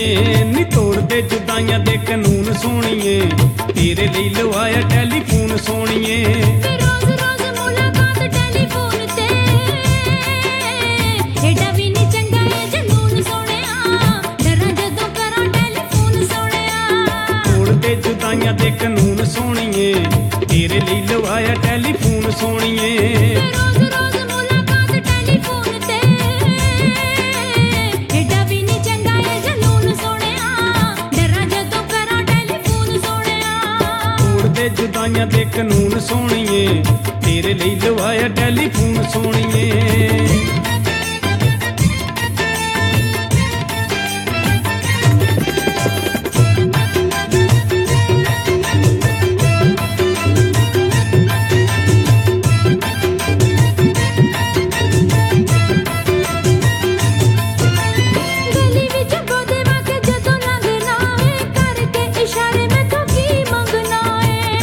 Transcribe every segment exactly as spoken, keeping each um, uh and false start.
ਸੋਹਣੀਏ ਨੀ ਤੋੜਦੇ ਜੁਦਾਈਆਂ ਦੇ ਕਾਨੂੰਨ ਸੋਹਣੀਏ ਤੇਰੇ ਲਈ ਲਵਾਇਆ ਟੈਲੀਫੋਨ ਸੋਹਣੀਏ ਰੋਜ਼ ਰੋਜ਼ ਮੁਲਾਕਾਤ ਟੈਲੀਫੋਨ ਤੇ ਏਡਾ ਵੀ ਨਹੀਂ ਚੰਗਾ ਇਹ ਜਨੂਨ ਸੋਹਣਿਆ ਡਰਾਂ ਜਦੋਂ ਕਰਾਂ ਟੈਲੀਫੋਨ ਸੋਹਣਿਆ ਤੋੜਦੇ ਜੁਦਾਈਆਂ ਦੇ ਕਾਨੂੰਨ ਸੋਹਣੀਏ ਤੇਰੇ ਲਈ ਲਵਾਇਆ ਟੈਲੀਫੋਨ ਸੋਹਣੀਏ ਰੋਜ਼ ਰੋਜ਼ ਮੁਲਾਕਾਤ ਟੈਲੀਫੋਨ ਤੇ ਏਡਾ ਵੀ ਨਹੀਂ ਚੰਗਾ ਇਹ ਜਨੂਨ ਸੋਹਣਿਆ ਡਰਾਂ ਜਦੋਂ ਕਰਾਂ ਟੈਲੀਫੋਨ ਸੋਹਣਿਆ ਤੋੜਦੇ ਜੁਦਾਈਆਂ ਦੇ ਕਾਨੂੰਨ ਸੋਹਣੀਏ ਤੇਰੇ ਲਈ ਲਵਾਇਆ ਟੈਲੀਫੋਨ ਸੋਹਣੀਏ ਗਲੀ ਵਿੱਚ ਬੋਦੇ ਵਾਕੇ ਜਦੋਂ ਲੰਘਣਾ ਏ ਕਰਕੇ ਇਸ਼ਾਰੇ ਮੈਥੋਂ ਕੀ ਮੰਗਣਾ ਏ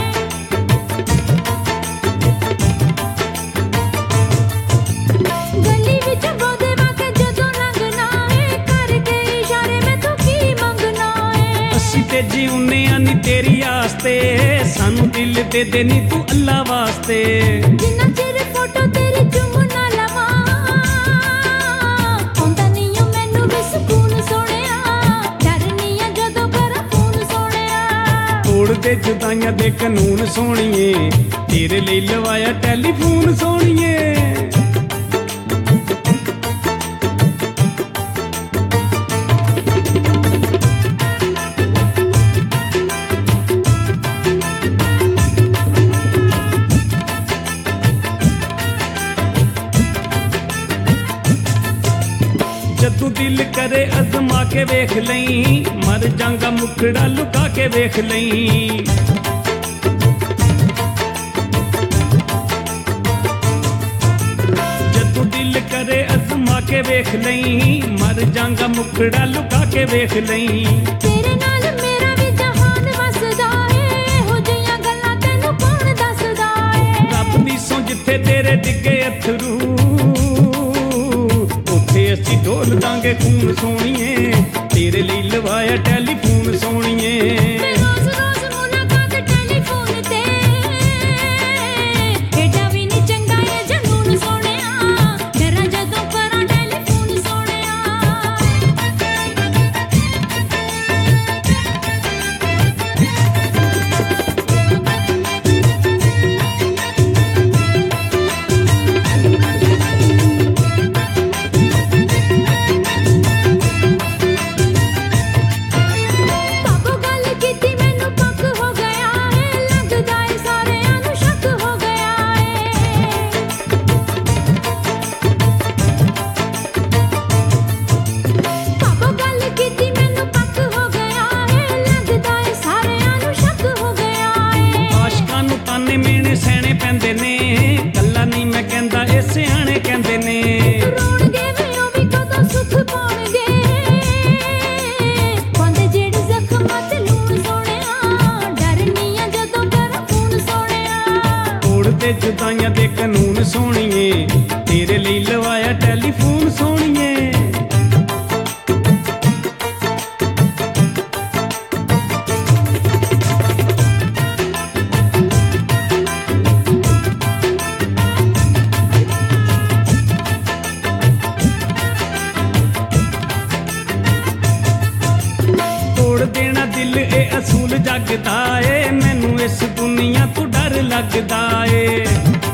ਗਲੀ ਵਿੱਚ ਬੋਦੇ ਵਾਕੇ ਜਦੋਂ ਲੰਘਣਾ ਏ ਕਰਕੇ ਇਸ਼ਾਰੇ ਮੈਥੋਂ ਕੀ ਮੰਗਣਾ ਏ ਅਸੀਂ ਤੇ ਜਿਉਨੇ ਆ ਨੀ ਤੇਰੀ ਆਸਤੇ ਸਾਨੂੰ ਦਿਲ ਦੇ ਦੇ ਨੀ ਤੂੰ ਅੱਲਾ ਵਾਸਤੇ ਜਿੰਨਾ ਚਿਰ ਫੋਟੋ ਤੇਰੀ ਚੁੰਮ ਨਾ ਲਵਾਂ ਆਉਂਦਾ ਨਹੀਂ ਓ ਮੈਨੂੰ ਵੀ ਸਕੂਨ ਸੋਹਣਿਆ ਡਰਨੀ ਆ ਜਦੋਂ ਕਰਾਂ ਫੋਨ ਸੋਹਣਿਆ ਤੋੜਦੇ ਜੁਦਾਈਆਂ ਦੇ ਕਾਨੂੰਨ ਸੋਹਣੀਏ ਤੇਰੇ ਲਈ ਲਵਾਇਆ ਟੈਲੀਫੋਨ ਸੋਹਣੀਏ ਜਦੋਂ ਦਿਲ ਕਰੇ ਅਜ਼ਮਾ ਕੇ ਵੇਖ ਲਈ ਮਰ ਜਾਂਗਾ ਮੁਖੜਾ ਲੁਕਾ ਕੇ ਵੇਖ ਲਈ ਜਦੋਂ ਦਿਲ ਕਰੇ ਅਜ਼ਮਾ ਕੇ ਵੇਖ ਲਈ ਮਰ ਜਾਂਗਾ ਮੁਖੜਾ ਲੁਕਾ ਕੇ ਵੇਖ ਲਈ ਤੇਰੇ ਨਾਲ ਮੇਰਾ ਵੀ ਜਹਾਨ ਵਸਦਾ ਏ ਇਹੋ ਜਿਹੀਆਂ ਗੱਲਾਂ ਤੈਨੂੰ ਕੌਣ ਦੱਸਦਾ ਏ ਰੱਬ ਦੀ ਸੌਂ ਜਿੱਥੇ ਤੇਰੇ ਡਿੱਗੇ ਅਥਰੂ ਉੱਥੇ ਅਸੀਂ ਢੋਲ ਦਾਂਗੇ ਖੂਨ ਸੋਹਣੀਏ ਤੇਰੇ ਲਈ ਲਵਾਇਆ ਟੈਲੀਫੋਨ ਸੋਹਣੀਏ ਰੋਜ਼ ਰੋਜ਼ ਮੁਲਾਕਾਤ ਟੈਲੀਫੋਨ ਤੇ ਏਡਾ ਵੀ ਨਹੀਂ ਚੰਗਾ ਇਹ ਜਨੂਨ ਸੋਹਣਿਆ ਡਰਾਂ ਜਦੋਂ ਕਰਾਂ ਟੈਲੀਫੋਨ ਸੋਹਣਿਆ ਬਾਬੂ ਗੱਲ ਕੀਤੀ ਮੈਨੂੰ ਪੱਕ ਹੋ ਗਿਆ ਏ ਲੱਗਦਾ ਏ ਸਾਰਿਆਂ ਨੂੰ ਸ਼ੱਕ ਹੋ ਗਿਆ ਏ ਬਾਬੂ ਗੱਲ ਕੀਤੀ ਮੈਨੂੰ ਪੱਕ ਹੋ ਗਿਆ ਏ ਲੱਗਦਾ ਏ ਸਾਰਿਆਂ ਨੂੰ ਸ਼ੱਕ ਹੋ ਗਿਆ ਏ ਆਸ਼ਕਾਂ ਨੂੰ ਤਾਨੇ ਮੇਣੇ ਸਹਿਣੇ ਪੈਂਦੇ ਨੇ ਗੱਲਾਂ ਨਹੀਂ ਮੈਂ ਕਹਿੰਦਾ ਇਹ ਸਿਆਣੇ ਕਹਿੰਦੇ ਨੇ ਰੋਣਗੇ ਵੀ ਉਹ ਵੀ ਕਦੋਂ ਸੁੱਖ ਪਾਉਣਗੇ ਪਾਉਂਦੇ ਜਿਹੜੇ ਜ਼ਖਮਾਂ ਤੇ ਲੂਣ ਸੋਹਣਿਆ ਡਰਨੀ ਆ ਜਦੋਂ ਕਰਾਂ ਫੋਨ ਸੋਹਣਿਆ ਤੋੜਦੇ ਜੁਦਾਈਆਂ ਦੇ ਕਾਨੂੰਨ ਸੋਹਣੀਏ ਤੇਰੇ ਲਈ ਲਵਾਇਆ ਟੈਲੀਫੋਨ ਸੋਹਣੀਏ ਤੋੜ ਦੇਣਾ ਦਿਲ ਇਹ ਅਸੂਲ ਜਗਦਾ ਏ ਮੈਨੂੰ ਇਸ ਦੁਨੀਆ ਤੋਂ ਡਰ ਲੱਗਦਾ ਏ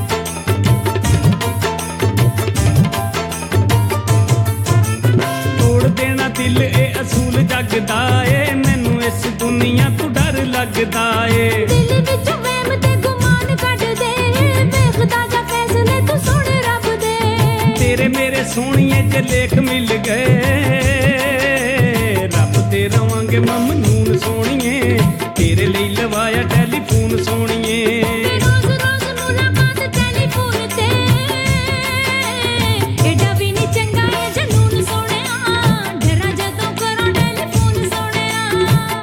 ਤੋੜ ਦੇਣਾ ਦਿਲ ਇਹ ਅਸੂਲ ਜਗਦਾ ਏ ਮੈਨੂੰ ਇਸ ਦੁਨੀਆ ਤੋਂ ਡਰ ਲੱਗਦਾ ਏ ਦਿਲ ਵਿੱਚੋਂ ਵਹਿਮ ਤੇ ਗੁਮਾਨ ਕੱਢ ਦੇ ਵੇਖਦਾ ਜਾ ਫੈਸਲੇ ਤੂੰ ਸੁਣ ਰੱਬ ਦੇ ਤੇਰੇ ਮੇਰੇ ਸੋਹਣੀਏ ਜੇ ਲੇਖ ਮਿਲ ਗਏ ਰੱਬ ਤੇ ਰਵਾਂਗੇ ਮਮਨੂਨ ਸੋਹਣੀਏ ਤੇਰੇ ਲਈ ਲਵਾਇਆ ਟੈਲੀਫੋਨ ਸੋਹਣੀਏ ਰੋਜ਼ ਰੋਜ਼ ਮੁਲਾਕਾਤ ਟੈਲੀਫੋਨ ਤੇ ਏਡਾ ਵੀ ਨਹੀਂ ਚੰਗਾ ਇਹ ਜਨੂਨ ਸੋਹਣਿਆ ਡਰਾਂ ਜਦੋਂ ਕਰਾਂ ਟੈਲੀਫੋਨ ਸੋਹਣਿਆ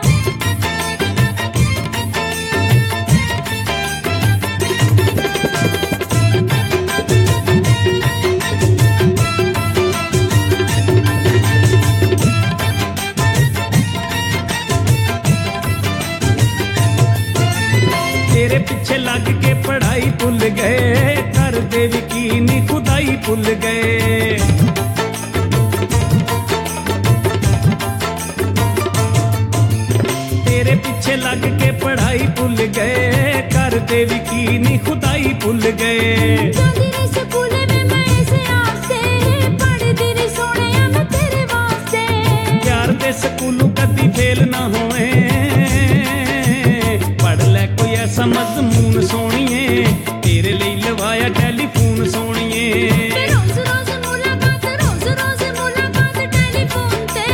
ਭੁੱਲ ਗਏ, ਕਰਦੇ ਵੀ ਕੀ ਨੀ ਖੁਦਾਈ ਭੁੱਲ ਗਏ। ਤੇਰੇ ਪਿੱਛੇ ਲੱਗ ਕੇ ਪੜ੍ਹਾਈ ਭੁੱਲ ਗਏ, ਕਰਦੇ ਵੀ ਕੀ ਨੀ ਖੁਦਾਈ ਭੁੱਲ ਗਏ। ਜਾਂਦੀ ਨੀ ਸਕੂਲ ਵੇ ਮੈਂ ਇਸੇ ਆਸਤੇ, ਪੜ੍ਹਦੀ ਨੀ ਸੋਹਣਿਆ ਮੈਂ ਤੇਰੇ ਵਾਸਤੇ। ਪਿਆਰ ਦੇ ਸਕੂਲੋਂ ਕਦੀ ਫੇਲ ਨਾ ਹੋਏ, ਪੜ੍ਹ ਲੈ ਕੋਈ ਐਸਾ ਮਜ਼ਮੂਨ ਸੋਹਣੀਏ, ਤੇਰੇ ਲਈ ਲਵਾਇਆ ਟੈਲੀਫੋਨ ਸੋਹਣੀਏ। ਤੇ ਰੋਜ਼ ਰੋਜ਼ ਮੁਲਾਕਾਤ, ਰੋਜ਼ ਰੋਜ਼ ਮੁਲਾਕਾਤ ਟੈਲੀਫੋਨ ਤੇ।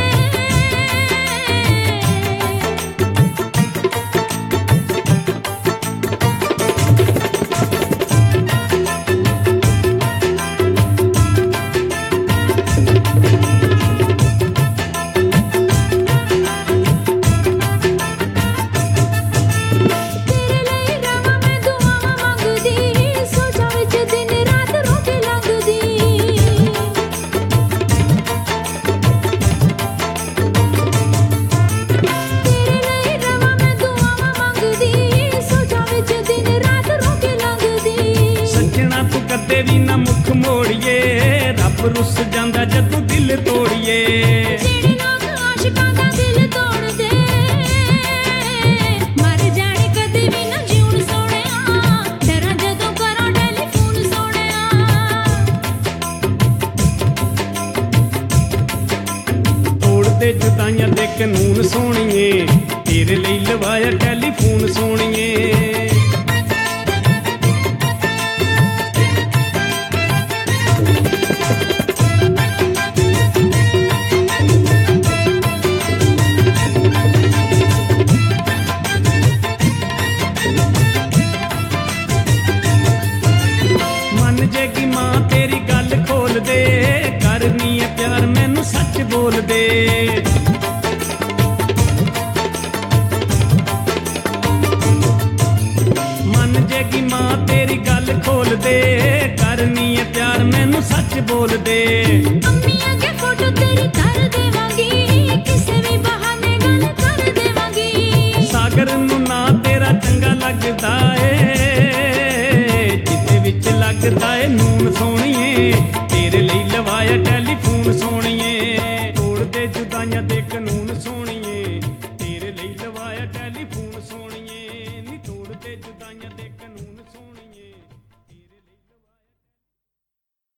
ਤੇਰੇ ਲਈ ਰਵਾਂ ਮੈਂ ਦੁਆਵਾਂ ਮੰਗਦੀ, ਸੋਚਾਂ ਵਿੱਚ ਦਿਨ ਰਾਤ ਰੋਟੀ ਲੰਘਦੀ। ਤੇਰੇ ਲਈ ਰਵਾਂ ਮੈਂ ਦੁਆਵਾਂ ਮੰਗਦੀ, ਸੋਚਾਂ ਵਿੱਚ ਦਿਨ ਰਾਤ ਰੋਟੀ ਲੰਘਦੀ। ਸੱਜਣਾ ਤੂੰ ਕਦੇ ਵੀ ਨਾ ਮੁੱਖ ਮੋੜੀਏ, ਰੱਬ ਰੁੱਸ ਜਾਂਦਾ ਜਦੋਂ ਦਿਲ ਤੋੜੀਏ। ਜਿਹੜੇ ਲੋਕ ਆਸ਼ਿਕਾਂ ਦਾ ਦਿਲ ਤੋੜਦੇ, ਮਰ ਜਾਣੇ ਕਦੇ ਵੀ ਨਾ ਜਿਉਣ ਸੋਹਣਿਆ, ਡਰਾਂ ਜਦੋਂ ਕਰਾਂ ਟੈਲੀਫੋਨ ਸੋਹਣਿਆ। ਤੋੜਦੇ ਜੁਦਾਈਆਂ ਦੇ ਕਾਨੂੰਨ ਸੋਹਣੀਏ, ਤੇਰੇ ਲਈ ਲਵਾਇਆ ਟੈਲੀਫੋਨ ਸੋਹਣੀਏ। ਮੰਨ ਜੇਗੀ ਮਾਂ ਤੇਰੀ ਗੱਲ ਖੋਲ ਦੇ, ਕਰਨੀ ਐ ਪਿਆਰ ਮੈਨੂੰ ਸੱਚ ਬੋਲ ਦੇ। ਮੰਨ ਜੇਗੀ ਮਾਂ ਤੇਰੀ ਗੱਲ ਖੋਲ ਦੇ, ਕਰਨੀ ਐ ਪਿਆਰ ਮੈਨੂੰ ਸੱਚ ਬੋਲ ਦੇ। ਅੰਮੀ ਅੱਗੇ ਫੋਟੋ ਤੇਰੀ ਕਰ ਦੇਵਾਂਗੀ, ਕਿਸੇ ਵੀ ਬਹਾਨੇ ਗੱਲ ਕਰ ਦੇਵਾਂਗੀ। ਸਾਗਰ ਨੂੰ ਨਾ ਤੇਰਾ ਚੰਗਾ ਲੱਗਦਾ ਏ, ਜਿਹਦੇ ਵਿੱਚ ਲੱਗਦਾ ਏ ਨੂਨ ਸੋਹਣੀਏ, ਤੇਰੇ ਲਈ ਲਵਾਇਆ ਟੈਲੀਫੋਨ ਸੋਹਣੀਏ। ਤੋੜਦੇ ਜੁਦਾਈਆਂ ਦੇ ਕਾਨੂੰਨ ਸੋਹਣੀਏ।